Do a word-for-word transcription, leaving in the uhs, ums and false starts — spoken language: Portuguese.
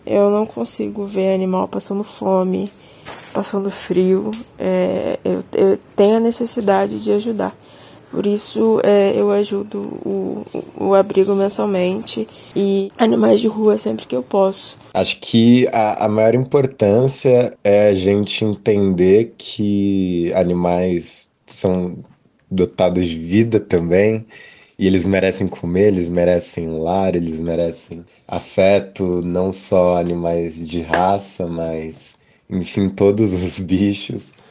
Eu não consigo ver animal passando fome, passando frio. É, eu, eu tenho a necessidade de ajudar. Por isso, é, eu ajudo o, o abrigo mensalmente e animais de rua sempre que eu posso. Acho que a, a maior importância é a gente entender que animais são dotados de vida também, e eles merecem comer, eles merecem lar, eles merecem afeto, não só animais de raça, mas, enfim, todos os bichos.